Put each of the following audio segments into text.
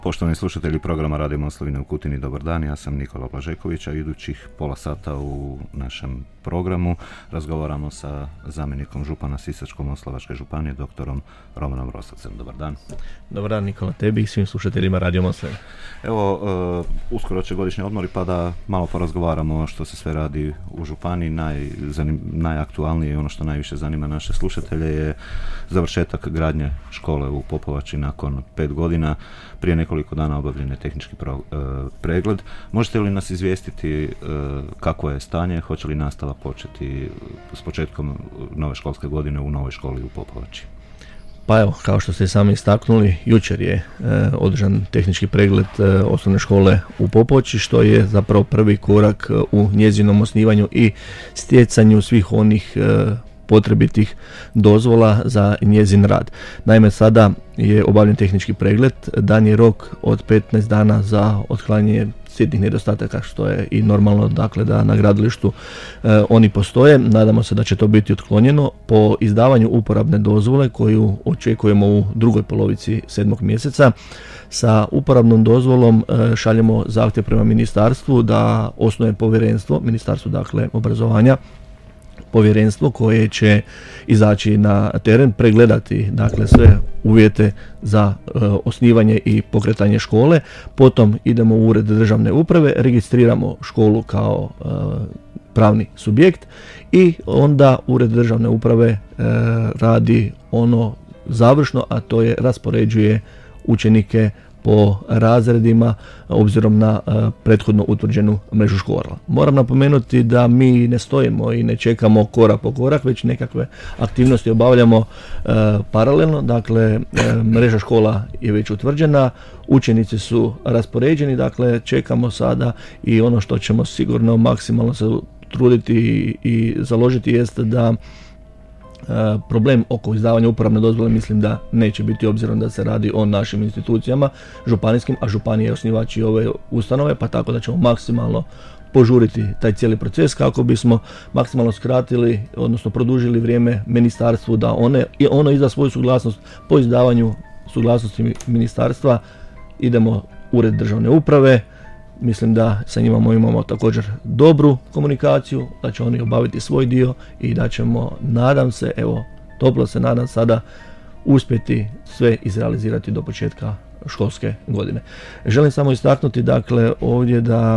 Poštovani slušatelji programa Radio Moslavina u Kutini, dobar dan, ja sam Nikola Blažeković, a idućih pola sata u našem programu razgovaramo sa zamjenikom župana Sisačko-moslavačke županije, doktorom Romanom Rosavcem. Dobar dan. Dobar dan Nikola, tebi i svim slušateljima Radio Moslavina. Evo, uskoro će godišnji odmori, pa da malo porazgovaramo što se sve radi u županiji. Najaktualnije i ono što najviše zanima naše slušatelje je završetak gradnje škole u Popovači nakon 5 godina. Prije nekoliko dana obavljen je tehnički pregled. Možete li nas izvijestiti kakvo je stanje, hoće li nastava početi s početkom nove školske godine u novoj školi u Popovači? Pa evo, kao što ste sami istaknuli, jučer je održan tehnički pregled osnovne škole u Popovači, što je zapravo prvi korak u njezinom osnivanju i stjecanju svih onih potrebitih dozvola za njezin rad. Naime, sada je obavljen tehnički pregled, dan je rok od 15 dana za otklanjanje sitnih nedostataka, što je i normalno, dakle, da na gradilištu oni postoje. Nadamo se da će to biti otklonjeno po izdavanju uporabne dozvole koju očekujemo u drugoj polovici 7. mjeseca. Sa uporabnom dozvolom šaljemo zahtjev prema ministarstvu da osnuje povjerenstvo, ministarstvo dakle obrazovanja, povjerenstvo koje će izaći na teren, pregledati dakle sve uvjete za osnivanje i pokretanje škole. Potom idemo u ured državne uprave, registriramo školu kao pravni subjekt i onda ured državne uprave radi ono završno, a to je raspoređuje učenike po razredima obzirom na prethodno utvrđenu mrežu škola. Moram napomenuti da mi ne stojimo i ne čekamo korak po korak, već nekakve aktivnosti obavljamo paralelno. Dakle, mreža škola je već utvrđena, učenici su raspoređeni, dakle čekamo sada i ono što ćemo sigurno maksimalno se truditi i založiti jest da problem oko izdavanja uporabne dozvole mislim da neće biti, obzirom da se radi o našim institucijama županijskim, a županija je osnivač i ove ustanove, pa tako da ćemo maksimalno požuriti taj cijeli proces kako bismo maksimalno skratili, odnosno produžili vrijeme ministarstvu da ono izda svoju suglasnost. Po izdavanju suglasnosti ministarstva idemo u ured državne uprave. Mislim da sa njima imamo također dobru komunikaciju, da će oni obaviti svoj dio i da ćemo, nadam se, evo, toplo se nadam sada, uspjeti sve izrealizirati do početka školske godine. Želim samo istaknuti, dakle, ovdje da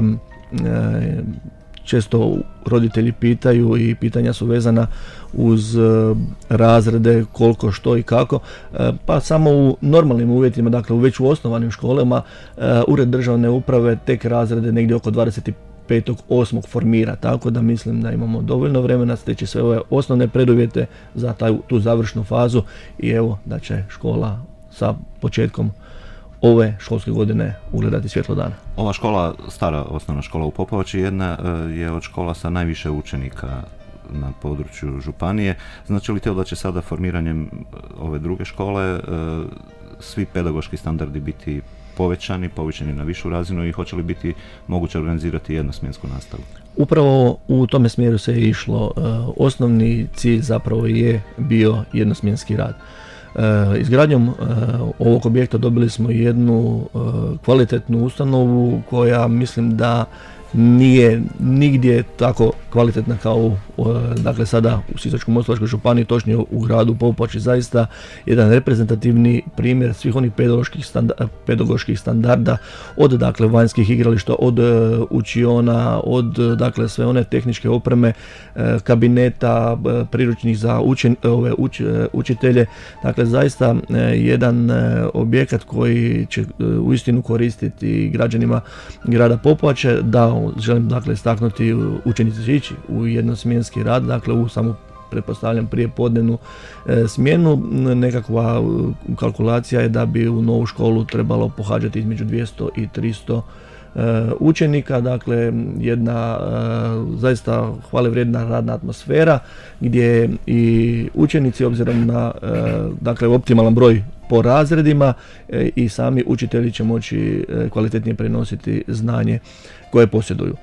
često roditelji pitaju i pitanja su vezana uz razrede, koliko, što i kako, pa samo u normalnim uvjetima, dakle već u osnovanim školama, ured državne uprave tek razrede negdje oko 25.8. formira, tako da mislim da imamo dovoljno vremena steći sve ove osnovne preduvjete za tu završnu fazu i evo da će škola sa početkom ove školske godine ugledati svjetlo dana. Ova škola, stara osnovna škola u Popovači, jedna je od škola sa najviše učenika na području županije. Znači li to da će sada formiranjem ove druge škole svi pedagoški standardi biti povećani na višu razinu i hoće li biti moguće organizirati jednosmjensku nastavu? Upravo u tome smjeru se je išlo. Osnovni cilj zapravo je bio jednosmjenski rad. Izgradnjom ovog objekta dobili smo jednu kvalitetnu ustanovu koja mislim da nije nigdje tako kvalitetna kao dakle sada u Sisačko-moslavačkoj županiji, točnije u gradu Popovači. Zaista jedan reprezentativni primjer svih onih pedagoških standarda, od dakle vanjskih igrališta, od učiona, od dakle sve one tehničke opreme, kabineta, priručnih za učitelje. Dakle, zaista jedan objekat koji će uistinu koristiti građanima grada Popovače. Da, želim dakle istaknuti, učenici će ići u jednosmjenski rad, dakle u samu, pretpostavljam, prijepodnevnu smjenu. Nekakva kalkulacija je da bi u novu školu trebalo pohađati između 200 i 300 učenika, dakle jedna zaista hvalevrijedna radna atmosfera gdje i učenici, obzirom na dakle optimalan broj po razredima, i sami učitelji će moći kvalitetnije prenositi znanje koje posjeduju.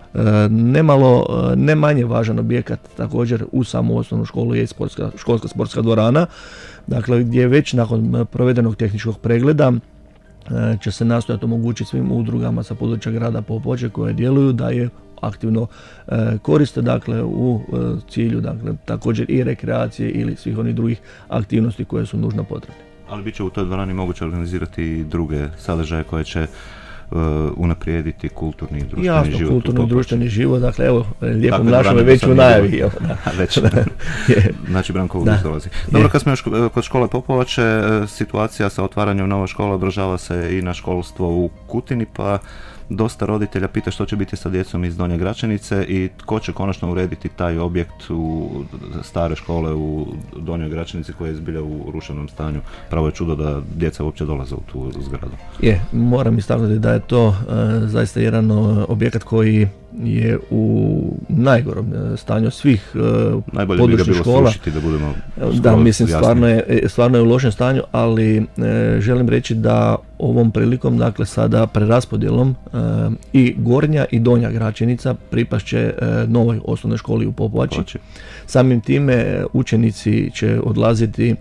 Ne manje važan objekat također u samu osnovnu školu je školska sportska dvorana, dakle gdje već nakon provedenog tehničkog pregleda će se nastojati omogućiti svim udrugama sa područja grada Popovače koje djeluju da je aktivno koriste, dakle u cilju dakle, također i rekreacije ili svih onih drugih aktivnosti koje su nužno potrebne. Ali bit će u toj dvorani moguće organizirati i druge sadržaje koje će unaprijediti kulturni i društveni Jasno, život. Kulturni i društveni život, dakle evo, lijepom našom je već u najavi. Već, znači Branko Vudić dolazi. Dobro, kad smo još kod škole Popovače, situacija sa otvaranjem nove škole odražava se i na školstvo u Kutini, pa dosta roditelja pita što će biti sa djecom iz Donje Gračanice i tko će konačno urediti taj objekt u stare škole u Donjoj Gračanici koja je zbilja u ruševnom stanju. Pravo je čudo da djeca uopće dolaze u tu zgradu. Moram istaknuti da je to zaista jedan objekat koji je u najgorom stanju svih područnih škola. Najbolje bi ga bilo srušiti, da budemo da, mislim, stvarno je u lošem stanju, ali želim reći da ovom prilikom, dakle sada preraspodjelom i Gornja i Donja Gračenica pripašće novoj osnovnoj školi u Popovači. Samim time učenici će odlaziti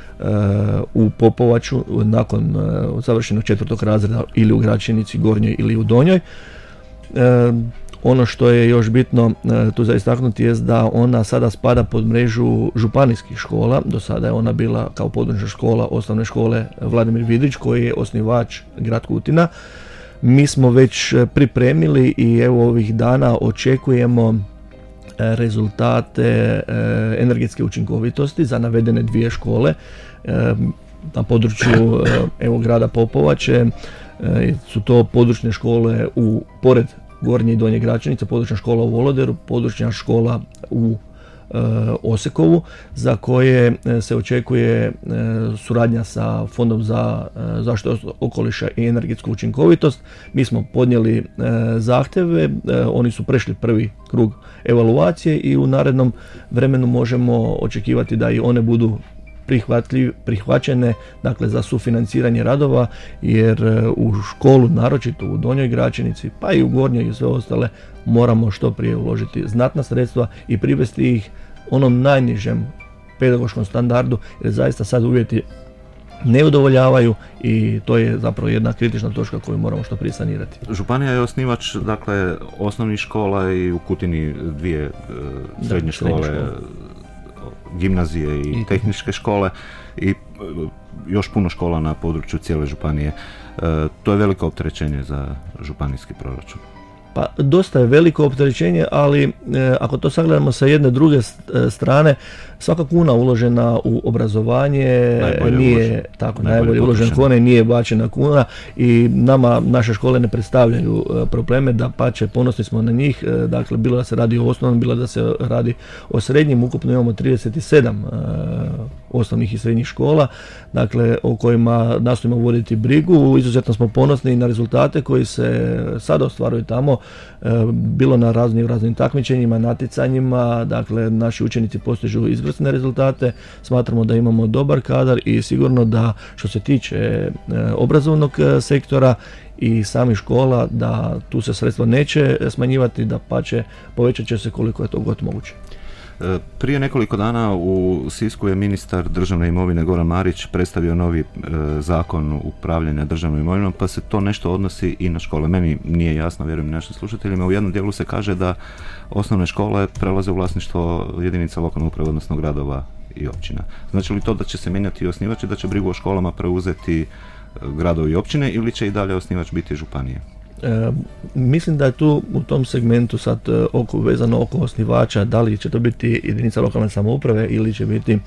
u Popovaču nakon završenog 4. razreda ili u Gračenici Gornjoj ili u Donjoj. Ono što je još bitno tu za istaknuti je da ona sada spada pod mrežu županijskih škola. Do sada je ona bila kao područna škola osnovne škole Vladimir Vidrić koji je osnivač grad Kutina. Mi smo već pripremili i evo ovih dana očekujemo rezultate energetske učinkovitosti za navedene dvije škole na području evo grada Popovače. Su to područne škole pored Gornje i Donje Gračanice, područna škola u Voloderu, područna škola u Osekovu, za koje se očekuje suradnja sa Fondom za zaštitu okoliša i energetsku učinkovitost. Mi smo podnijeli zahtjeve, oni su prešli prvi krug evaluacije i u narednom vremenu možemo očekivati da i one budu prihvaćene, dakle za sufinanciranje radova, jer u školu, naročito u Donjoj Gračanici, pa i u Gornjoj i sve ostale, moramo što prije uložiti znatna sredstva i privesti ih onom najnižem pedagoškom standardu, jer zaista sad uvjeti ne udovoljavaju i to je zapravo jedna kritična točka koju moramo što prije sanirati. Županija je osnivač, dakle, osnovnih škola i u Kutini dvije srednje škole, gimnazije i tehničke škole i još puno škola na području cijele županije. To je veliko opterećenje za županijski proračun. Pa dosta je veliko opterećenje, ali ako to sagledamo sa jedne druge strane, svaka kuna uložena u obrazovanje nije tako najbolje uložena kuna i nije bačena kuna i nama naše škole ne predstavljaju probleme, dapače ponosni smo na njih, dakle bilo da se radi o osnovnom, bilo da se radi o srednjim, ukupno imamo 37 osnovnih i srednjih škola, dakle o kojima nastojimo voditi brigu. Izuzetno smo ponosni na rezultate koji se sada ostvaruju tamo, bilo na raznim takmičenjima, natjecanjima, dakle naši učenici postižu izvrsne rezultate, smatramo da imamo dobar kadar i sigurno da što se tiče obrazovnog sektora i samih škola, da tu se sredstva neće smanjivati, dapače povećat će se koliko je to god moguće. Prije nekoliko dana u Sisku je ministar državne imovine Goran Marić predstavio novi zakon upravljanja državnom imovinom, pa se to nešto odnosi i na škole. Meni nije jasno, vjerujem i našim slušateljima, u jednom dijelu se kaže da osnovne škole prelaze u vlasništvo jedinica lokalne uprave, odnosno gradova i općina. Znači li to da će se mijenjati i osnivač i da će brigu o školama preuzeti gradovi i općine ili će i dalje osnivač biti županije? Mislim da je tu u tom segmentu sad vezano oko osnivača, da li će to biti jedinica lokalne samouprave ili će biti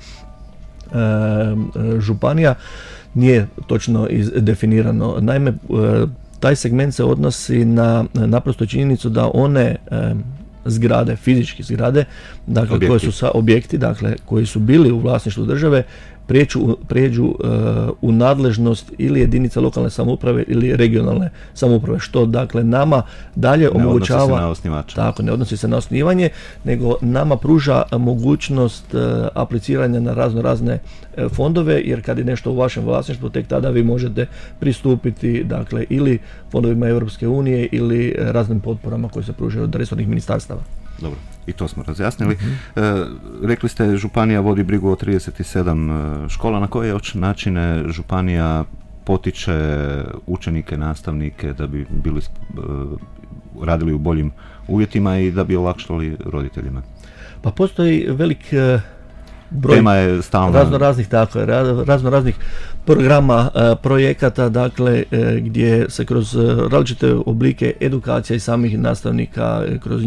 županija, nije točno definirano. Naime, taj segment se odnosi na naprosto činjenicu da one zgrade, fizičke zgrade, dakle koje su objekti, dakle koji su bili u vlasništvu države, prijeđu u nadležnost ili jedinica lokalne samouprave ili regionalne samouprave, što dakle nama dalje omogućava, ne odnosi se na osnivanje, nego nama pruža mogućnost apliciranja na razne fondove, jer kad je nešto u vašem vlasništvu, tek tada vi možete pristupiti dakle ili fondovima Europske unije ili raznim potporama koje se pružaju od resornih ministarstava. Dobro, i to smo razjasnili. Rekli ste, županija vodi brigu o 37 škola. Na koje načine županija potiče učenike, nastavnike da bi radili u boljim uvjetima i da bi olakšali roditeljima? Pa postoji velik broj razno-raznih programa, projekata, dakle, gdje se kroz različite oblike edukacija i samih nastavnika, kroz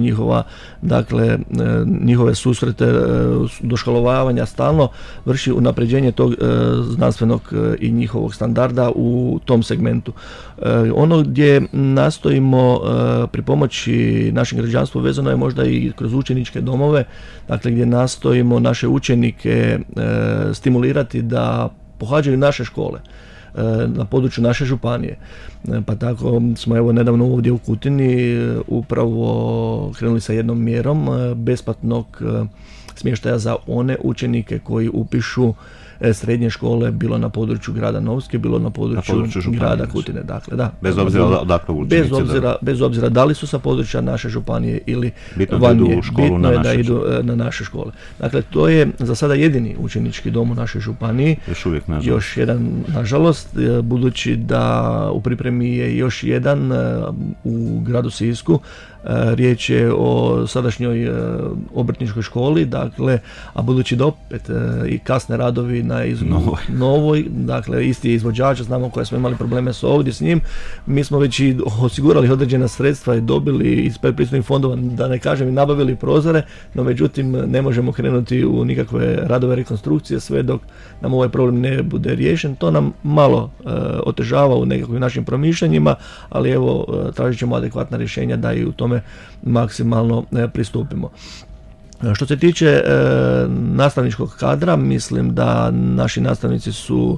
njihove susrete, doškolovavanja stalno vrši unapređenje tog znanstvenog i njihovog standarda u tom segmentu. Ono gdje nastojimo pri pomoći našem građanstvu vezano je možda i kroz učeničke domove, dakle gdje nastojimo naše učenike stimulirati da pohađaju naše škole na području naše županije. Pa tako smo evo nedavno ovdje u Kutini upravo krenuli sa jednom mjerom besplatnog smještaja za one učenike koji upišu srednje škole, bilo na području grada Novske, bilo na području grada Kutine. Dakle, da. Bez obzira odakle učenici. Bez obzira da li su sa područja naše županije ili bitno je da idu na naše škole. Dakle, to je za sada jedini učenički dom u našoj županiji. Još jedan, nažalost, budući da u pripremi je još jedan u gradu Sisku. Riječ je o sadašnjoj obrtničkoj školi, dakle, a budući da opet i kasne radovi na novoj, dakle, isti je izvođač, znamo koje smo imali probleme s njim, mi smo već i osigurali određena sredstva i dobili iz predpristupnih fondova, da ne kažem, i nabavili prozore, no međutim ne možemo krenuti u nikakve radove rekonstrukcije sve dok nam ovaj problem ne bude riješen. To nam malo otežava u nekakvim našim promišljanjima, ali evo, tražit ćemo adekvatna rješenja da i u tome pristupimo. Što se tiče nastavničkog kadra, mislim da naši nastavnici su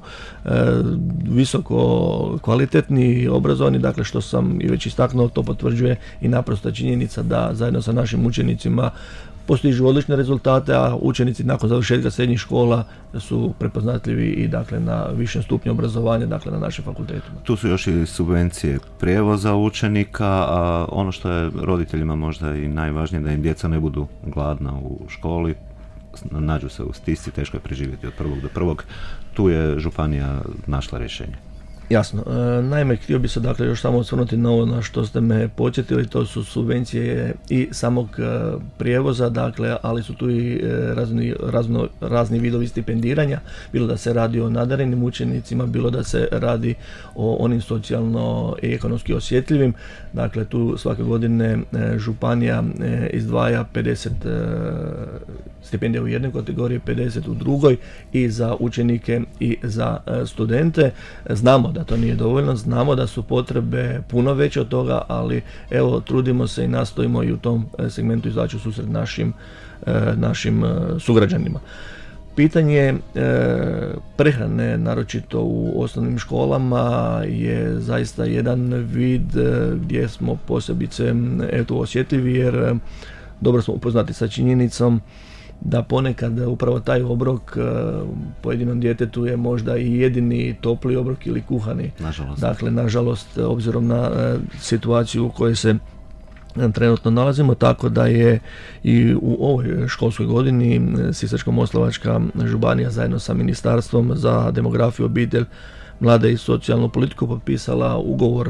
visoko kvalitetni i obrazovani, dakle što sam i već istaknuo, to potvrđuje i naprosta činjenica da zajedno sa našim učenicima postižu odlične rezultate, a učenici nakon završetka srednjih škola su prepoznatljivi i dakle na višem stupnju obrazovanja, dakle na našim fakultetima. Tu su još i subvencije prijevoza učenika, a ono što je roditeljima možda i najvažnije, da im djeca ne budu gladna u školi, nađu se u stisci, teško je preživjeti od prvog do prvog. Tu je županija našla rješenje. Jasno. Naime, htio bi se dakle još samo osvrnuti na ovo na što ste me podsjetili, to su subvencije i samog prijevoza, dakle, ali su tu i razni vidovi stipendiranja, bilo da se radi o nadarenim učenicima, bilo da se radi o onim socijalno i ekonomski osjetljivim. Dakle, tu svake godine županija izdvaja 50 stipendija u jednoj kategoriji, 50 u drugoj, i za učenike i za studente. Znamo da to nije dovoljno, znamo da su potrebe puno veće od toga, ali evo, trudimo se i nastojimo i u tom segmentu izaći u susret našim sugrađanima. Pitanje prehrane, naročito u osnovnim školama, je zaista jedan vid gdje smo posebice osjetljivi, jer dobro smo upoznati sa činjenicom da ponekad upravo taj obrok pojedinom djetetu je možda i jedini topli obrok ili kuhani. Nažalost. Dakle, nažalost, obzirom na situaciju u kojoj se trenutno nalazimo, tako da je i u ovoj školskoj godini Sisačko-moslavačka županija zajedno sa Ministarstvom za demografiju, obitelj, mlade i socijalnu politiku potpisala ugovor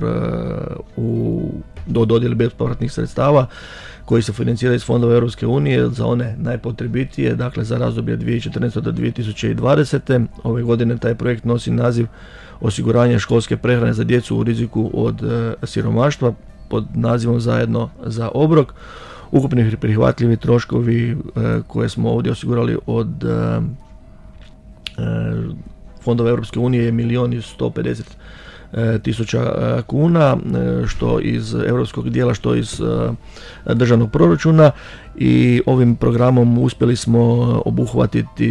do dodjeli bespovratnih sredstava koji se financira iz fondova Europske unije za one najpotrebitije, dakle za razdoblje 2014. do 2020. Ove godine taj projekt nosi naziv osiguranje školske prehrane za djecu u riziku od siromaštva pod nazivom Zajedno za obrok. Ukupni prihvatljivi troškovi koje smo ovdje osigurali od fondova Europske unije je 1.150.000 kuna, što iz europskog dijela, što iz državnog proračuna, i ovim programom uspjeli smo obuhvatiti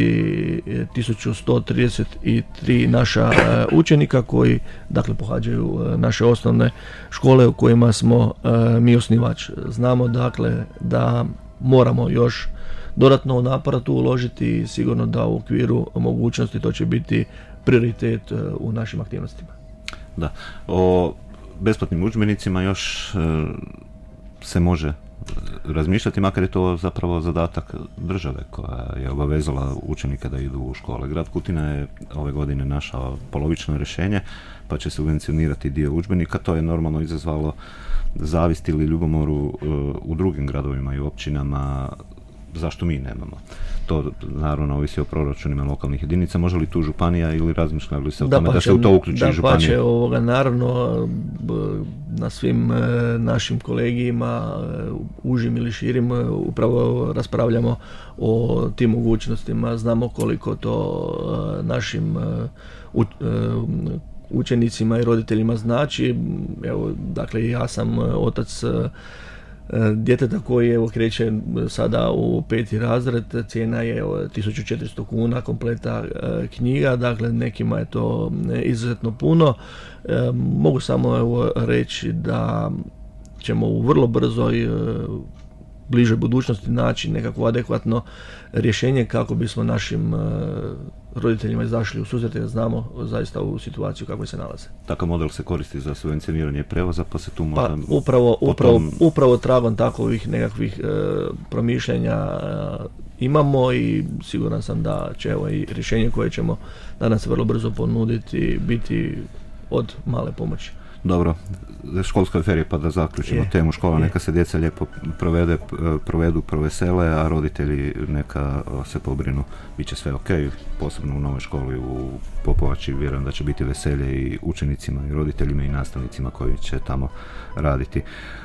1133 naša učenika koji dakle pohađaju naše osnovne škole u kojima smo mi osnivač. Znamo dakle da moramo još dodatno u aparatu uložiti i sigurno da u okviru mogućnosti to će biti prioritet u našim aktivnostima. Da, o besplatnim udžbenicima još se može razmišljati, makar je to zapravo zadatak države koja je obavezala učenike da idu u škole. Grad Kutina je ove godine našao polovično rješenje, pa će subvencionirati dio udžbenika. To je normalno izazvalo zavist ili ljubomoru u drugim gradovima i općinama. Zašto mi nemamo? To naravno ovisi o proračunima lokalnih jedinica. Može li tu županija ili razmišljali se o tome da se u to uključi županija? Naravno, na svim našim kolegijima, užim ili širim, upravo raspravljamo o tim mogućnostima. Znamo koliko to našim učenicima i roditeljima znači. Evo, dakle, ja sam otac djeteta koji evo kreće sada u 5. razred, cijena je 1400 kuna kompleta knjiga, dakle nekima je to izuzetno puno. Mogu samo evo reći da ćemo u vrlo brzoj bližoj budućnosti naći nekakvo adekvatno rješenje kako bismo našim roditeljima izašli u susret, jer znamo zaista u situaciju kako se nalaze. Takav model se koristi za subvencioniranje prevoza, pa se tu možda... Upravo tragom takovih nekakvih promišljanja imamo i siguran sam da će evo i rješenje koje ćemo danas vrlo brzo ponuditi biti od male pomoći. Dobro, školska ferija, pa da zaključimo temu škola, neka se djeca lijepo provedu, provesele, a roditelji neka se pobrinu, bit će sve ok, posebno u novoj školi u Popovači, vjerujem da će biti veselje i učenicima i roditeljima i nastavnicima koji će tamo raditi.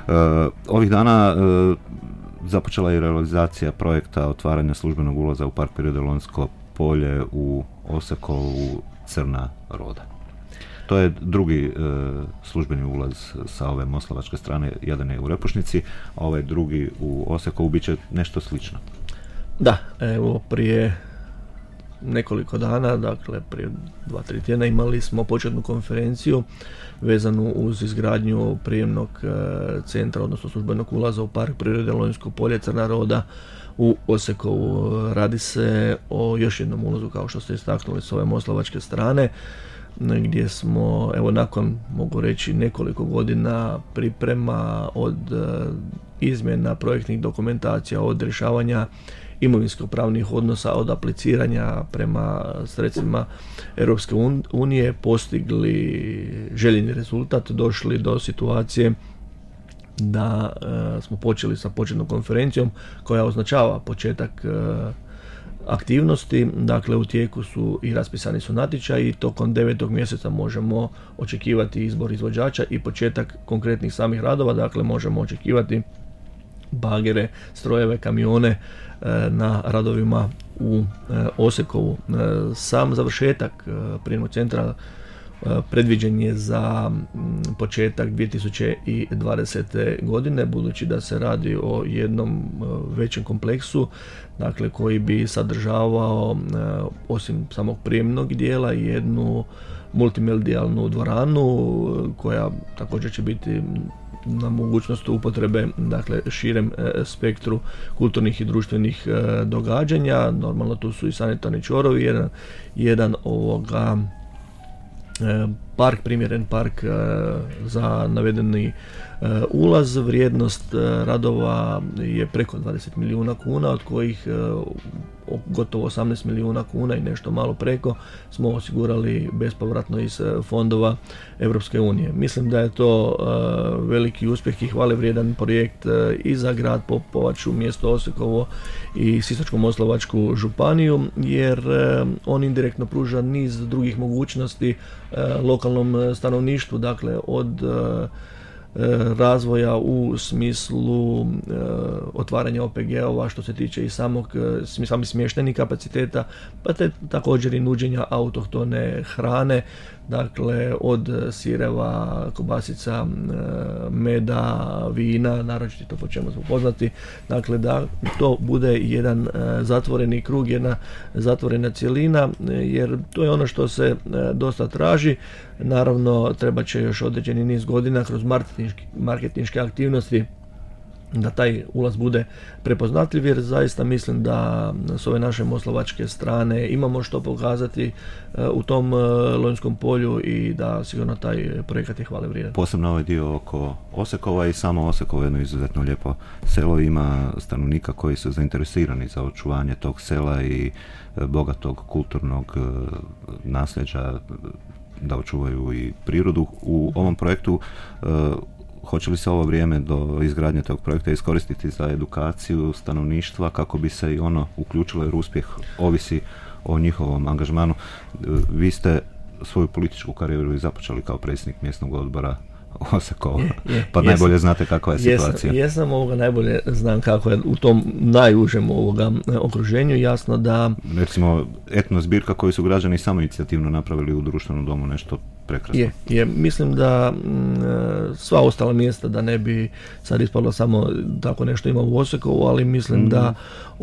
Ovih dana započela je realizacija projekta otvaranja službenog ulaza u Park prirode Lonjsko polje u Osekovu Crna Roda. To je drugi službeni ulaz sa ove moslavačke strane, jedan je u Repušnici, a ovaj drugi u Osekovu, bit će nešto slično. Da, evo prije nekoliko dana, dakle prije 2-3 tjedna imali smo početnu konferenciju vezanu uz izgradnju prijemnog centra, odnosno službenog ulaza u Park prirode Lonjsko polje Crna Roda u Osekovu. Radi se o još jednom ulazu, kao što ste istaknuli, s ove moslavačke strane, gdje smo, evo nakon, mogu reći, nekoliko godina priprema od izmjena projektnih dokumentacija, od rješavanja imovinsko-pravnih odnosa, od apliciranja prema sredstvima Europske unije postigli željeni rezultat, došli do situacije da smo počeli sa početnom konferencijom koja označava početak aktivnosti. Dakle, u tijeku su i raspisani su natječaji i tokom 9. mjeseca možemo očekivati izbor izvođača i početak konkretnih samih radova. Dakle, možemo očekivati bagere, strojeve, kamione na radovima u Osekovu. Sam završetak prijemnog centra predviđen je za početak 2020. godine, budući da se radi o jednom većem kompleksu, dakle koji bi sadržavao osim samog prijemnog dijela jednu multimedijalnu dvoranu koja također će biti na mogućnost upotrebe, dakle širem spektru kulturnih i društvenih događanja. Normalno tu su i sanitarni čvorovi, jedan park, primjeren park za navedeni ulaz. Vrijednost radova je preko 20 milijuna kuna, od kojih gotovo 18 milijuna kuna i nešto malo preko smo osigurali bespovratno iz fondova Europske unije. Mislim da je to veliki uspjeh i hvale vrijedan projekt i za grad Popovaču, mjesto Osekovo i Sisačko-moslavačku županiju, jer on indirektno pruža niz drugih mogućnosti lokalnom stanovništvu, dakle od razvoja u smislu otvaranja OPG-ova što se tiče i samih smještajnih kapaciteta, pa te također i nuđenja autohtone hrane, dakle od sireva, kobasica, meda, vina, naročito po čemu smo poznati, dakle da to bude jedan zatvoreni krug, jedna zatvorena cjelina, jer to je ono što se dosta traži. Naravno, treba će još određeni niz godina kroz marketinške aktivnosti da taj ulaz bude prepoznatljiv, jer zaista mislim da s ove naše moslavačke strane imamo što pokazati u tom Lonjskom polju i da sigurno taj projekat je hvale vrijedan. Posebno ovaj dio oko Osekova i samo Osekovo je jedno izuzetno lijepo selo, ima stanovnika koji su zainteresirani za očuvanje tog sela i bogatog kulturnog nasljeđa, da očuvaju i prirodu. U ovom projektu hoće li se ovo vrijeme do izgradnje tog projekta iskoristiti za edukaciju stanovništva kako bi se i ono uključilo, jer uspjeh ovisi o njihovom angažmanu? Vi ste svoju političku karijeru započeli kao predsjednik mjesnog odbora Osekova, pa najbolje znate kakva je situacija. Jesam, najbolje znam kako je u tom najužem okruženju. Jasno da... Recimo, etno zbirka koju su građani samoinicijativno napravili u društvenom domu, nešto prekrasno. Mislim da sva ostala mjesta, da ne bi sad ispalo samo tako nešto ima u Osekovu, ali mislim da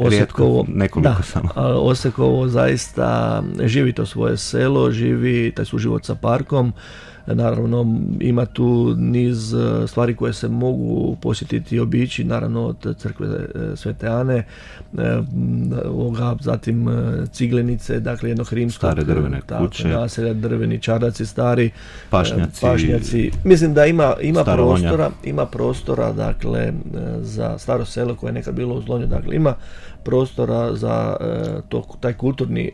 Osekovo zaista živi to svoje selo, živi taj suživot sa parkom. Naravno, ima tu niz stvari koje se mogu posjetiti i obići, naravno od crkve Svete Ane, zatim Ciglenice, dakle jednog rimskog, stare drvene kuće, naselja, drveni čardaci stari, pašnjaci. Mislim da ima prostora dakle za staro selo koje je nekad bilo u Zlonju, dakle ima prostora za taj kulturni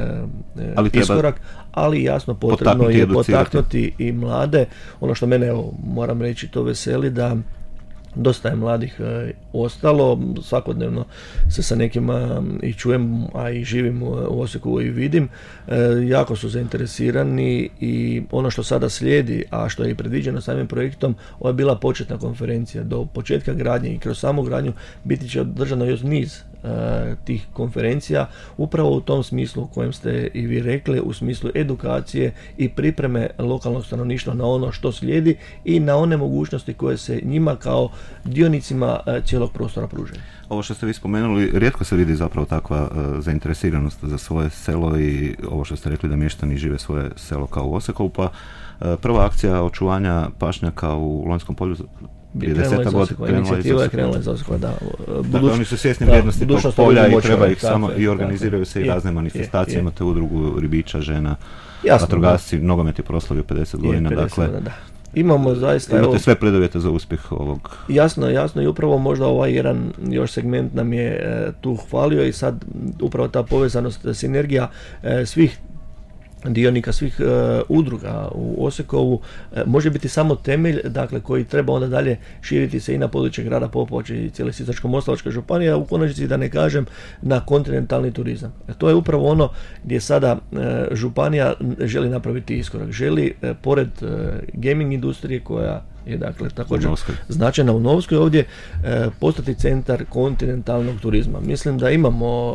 iskorak, ali jasno potrebno je potaknuti i mlade. Ono što mene, moram reći, to veseli, da dosta je mladih ostalo, svakodnevno se sa nekima i čujem, a i živim u Osijeku i vidim, jako su zainteresirani i ono što sada slijedi, a što je i predviđeno samim projektom, ovo je bila početna konferencija. Do početka gradnje i kroz samu gradnju biti će održano još niz tih konferencija, upravo u tom smislu u kojem ste i vi rekli, u smislu edukacije i pripreme lokalnog stanovništva na ono što slijedi i na one mogućnosti koje se njima kao dionicima cijelog prostora pružaju. Ovo što ste vi spomenuli, rijetko se vidi zapravo takva zainteresiranost za svoje selo i ovo što ste rekli da mještani žive svoje selo kao u Osekovu, pa prva akcija očuvanja pašnjaka u Lonjskom polju prije 10 godina inicijativa je krenula iz Osekova, da. Dakle, oni su svjesni vrijednosti tog polja i treba ih samo i organiziraju se i razne manifestacije. Imate udrugu ribiča, žena, vatrogasci, nogomet je proslavio 50 godina, dakle. Imamo zaista... Imate sve preduvjete za uspjeh ovog... Jasno i upravo možda ovaj jedan još segment nam je tu hvalio i sad upravo ta povezanost, sinergija svih dionika, svih udruga u Osekovu može biti samo temelj, dakle, koji treba onda dalje širiti se i na područje grada Popovače i cijele Sisačko-moslavačke županije, a u konačnici, da ne kažem, na kontinentalni turizam. To je upravo ono gdje sada županija želi napraviti iskorak. Želi, pored gaming industrije koja je dakle također značajna u Novskoj, ovdje postati centar kontinentalnog turizma. Mislim da imamo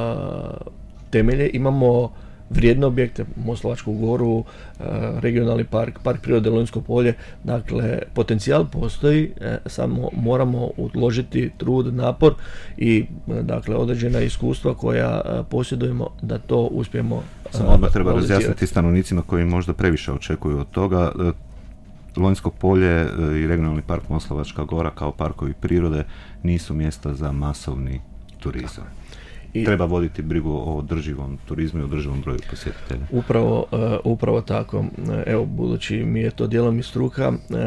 temelje, imamo vrijedne objekte, Moslavačku goru, regionalni park, park prirode Lonjsko polje, dakle potencijal postoji, samo moramo uložiti trud, napor i dakle određena iskustva koja posjedujemo da to uspijemo. Samo odmah treba razjasniti stanovnicima koji možda previše očekuju od toga. Lonjsko polje i regionalni park Moslavačka gora kao parkovi prirode nisu mjesta za masovni turizam. Treba voditi brigu o održivom turizmu i održivom broju posjetitelja. Upravo tako. Evo, budući mi je to dijelom i struka,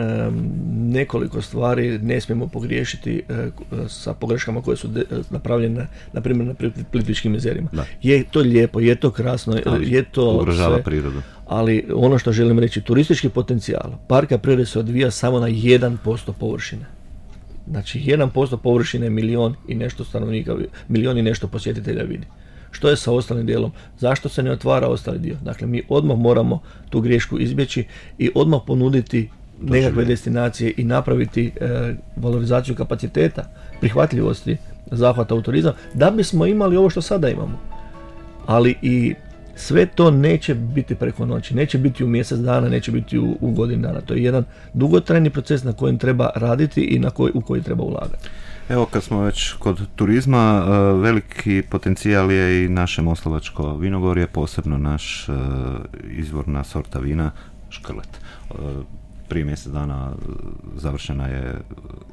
nekoliko stvari ne smijemo pogriješiti sa pogreškama koje su napravljene, na primjer, na Plitvičkim jezerima. Je to lijepo, je to krasno, je to ugrožava sve, prirodu. Ali ono što želim reći, turistički potencijal parka prirode se odvija samo na 1% površine. Znači 1% površine, milion i nešto stanovnika, milion i nešto posjetitelja vidi. Što je sa ostalim dijelom? Zašto se ne otvara ostali dio? Dakle, mi odmah moramo tu griješku izbjeći i odmah ponuditi nekakve destinacije i napraviti valorizaciju kapaciteta, prihvatljivosti zahvata u turizam, da bismo imali ovo što sada imamo. Ali i sve to neće biti preko noći, neće biti u mjesec dana, neće biti u godinu dana. To je jedan dugotrajni proces na kojem treba raditi i u koji treba ulagati. Evo, kad smo već kod turizma, veliki potencijal je i naše moslavačko vinogorje, posebno naš izvorna sorta vina Škrlet. Prije mjesec dana završena je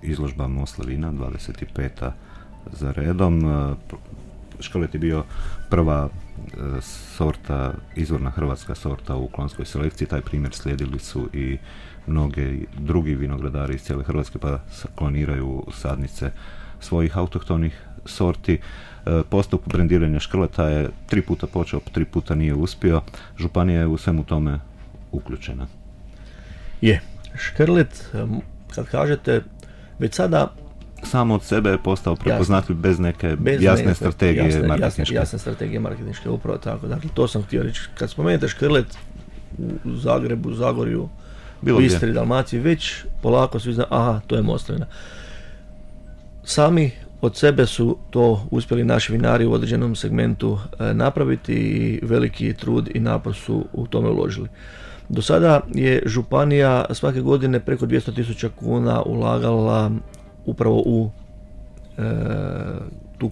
izložba Moslavina, 25. za redom. Škrlet je bio prva sorta, izvorna hrvatska sorta u klonskoj selekciji. Taj primjer slijedili su i mnoge drugi vinogradari iz cijele Hrvatske, pa kloniraju sadnice svojih autohtonih sorti. Postup brendiranja škrleta je 3 puta počeo, 3 puta nije uspio. Županija je u svemu tome uključena. Je, škrlet, kad kažete, već sada samo od sebe je postao prepoznatljiv bez neke jasne strategije marketinške. Jasne strategije marketinške, upravo tako. Dakle, to sam htio reći. Kad spomenete škrlet u Zagrebu, Zagorju, u Istri, Dalmaciji, već polako svi znaju, aha, to je Moslavina. Sami od sebe su to uspjeli naši vinari u određenom segmentu napraviti i veliki trud i napor su u tome uložili. Do sada je županija svake godine preko 200.000 kuna ulagala upravo u tu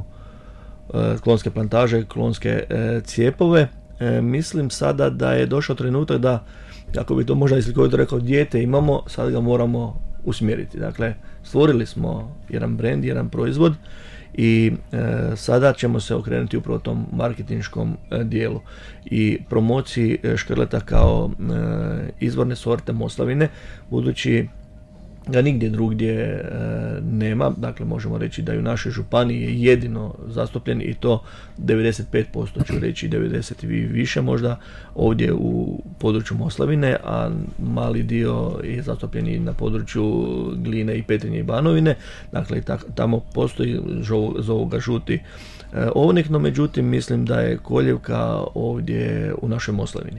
klonske plantaže, klonske cijepove. Mislim sada da je došao trenutak da, ako bi to možda islikovito rekao, dijete imamo, sad ga moramo usmjeriti. Dakle, stvorili smo jedan brand, jedan proizvod i sada ćemo se okrenuti upravo tom marketinškom dijelu i promociji škrleta kao izvorne sorte Moslavine, budući ga nigdje drugdje nema. Dakle, možemo reći da i u našoj županiji je jedino zastupljen i to 95%, ću reći 90 i više možda ovdje u području Moslavine, a mali dio je zastupljen i na području Gline i Petrinje i Banovine. Dakle, tamo postoji, zovu ga žuti ovnik, no međutim mislim da je koljevka ovdje u našoj Moslavini.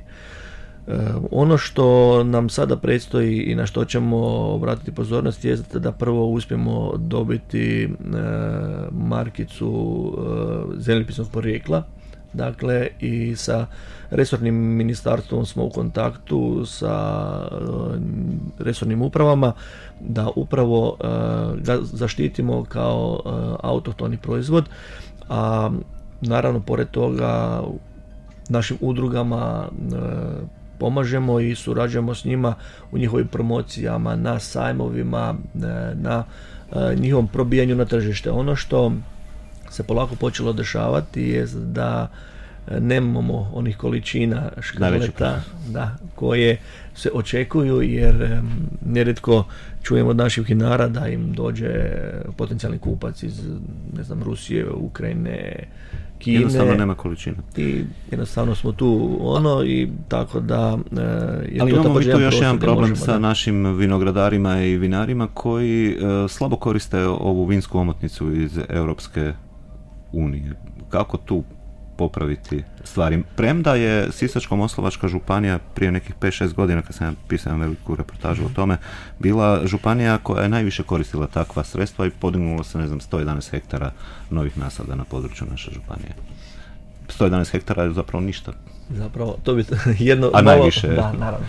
Ono što nam sada predstoji i na što ćemo obratiti pozornost je da prvo uspijemo dobiti markicu zemljopisnog porijekla. Dakle, i sa resornim ministarstvom smo u kontaktu, sa resornim upravama, da upravo ga zaštitimo kao autohtoni proizvod, a naravno pored toga našim udrugama pomažemo i surađujemo s njima u njihovim promocijama, na sajmovima, na njihovom probijanju na tržište. Ono što se polako počelo dešavati je da nemamo onih količina škrleta koje se očekuju, jer nerijetko čujemo od naših vinara da im dođe potencijalni kupac iz, ne znam, Rusije, Ukrajine, Kine. Jednostavno nema količina. I jednostavno smo tu i tako da je ali to imamo također tu još jedan problem možemo, sa našim vinogradarima i vinarima koji slabo koriste ovu vinsku omotnicu iz Europske unije. Kako tu popraviti stvari? Premda je Sisačko-moslavačka županija prije nekih 5-6 godina, kad sam pisao veliku reportažu o tome, bila županija koja je najviše koristila takva sredstva i podignulo se, 111 hektara novih nasada na području naše županije. 111 hektara je zapravo ništa. Zapravo, to bi jedno... A najviše... Da, naravno.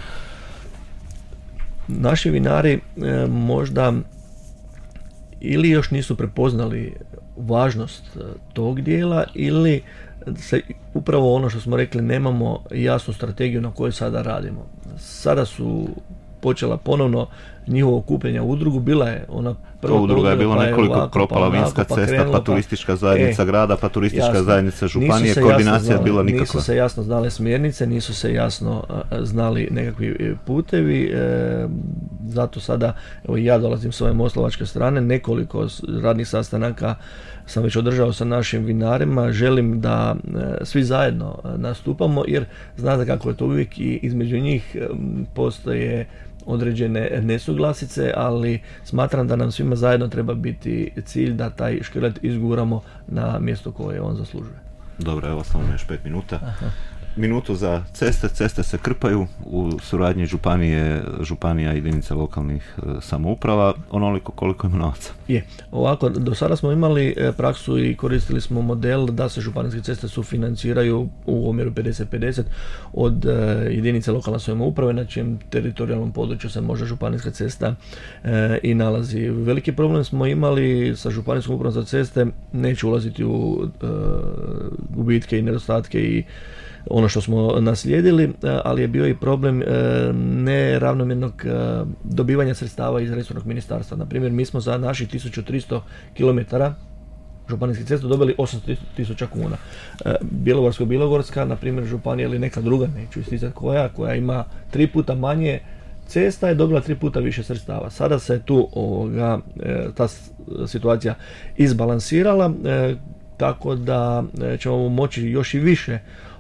Naši vinari možda ili još nisu prepoznali važnost tog dijela, ili se upravo ono što smo rekli, nemamo jasnu strategiju na kojoj sada radimo. Sada su počela ponovno njihovo okupljanje u udrugu, bila je ona prva udruga je bilo nekoliko, propala vinska cesta, pa turistička zajednica grada, pa turistička zajednica županije, koordinacija bila nikakva. Nisu se jasno znale smjernice, nisu se jasno znali nekakvi putevi, zato sada, evo ja dolazim s ove moslavačke strane, nekoliko radnih sastanaka sam već održao sa našim vinarima, želim da svi zajedno nastupamo, jer znate kako je to uvijek i između njih postoje određene nesuglasice, ali smatram da nam svima zajedno treba biti cilj da taj škrlet izguramo na mjesto koje on zaslužuje. Dobro, evo samo još 5 minuta. Aha. Minutu za ceste se krpaju u suradnji županija i jedinice lokalnih samouprava, onoliko koliko ima novaca. Je, ovako, do sada smo imali praksu i koristili smo model da se županijske ceste sufinanciraju u omjeru 50-50 od jedinice lokalne samouprave, na čijem teritorijalnom području se možda županijska cesta i nalazi. Veliki problem smo imali sa županijskom upravom za ceste, neću ulaziti u gubitke i nedostatke i ono što smo naslijedili, ali je bio i problem neravnomjernog dobivanja sredstava iz resornog ministarstva. Na primjer, mi smo za naših 1300 km županijskih cesta dobili 800.000 kuna. Bjelovarsko-bilogorska, na primjer, županija ili neka druga, neću isticati koja ima 3 puta manje cesta, je dobila 3 puta više sredstava. Sada se tu ta situacija izbalansirala, tako da ćemo moći još i više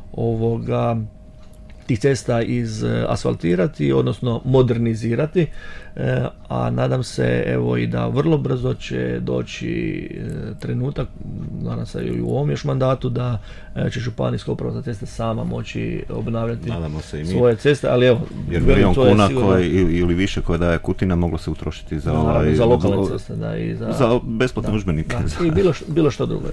tih cesta asfaltirati, odnosno modernizirati, a nadam se evo i da vrlo brzo će doći trenutak, nadam se i u ovom još mandatu, da će županijska uprava za ceste sama moći obnavljati svoje ceste, ali evo, jer milijon kuna ili više koje daje Kutina moglo se utrošiti za za lokalne ceste, da, i za besplatne udžbenike. I bilo što drugo.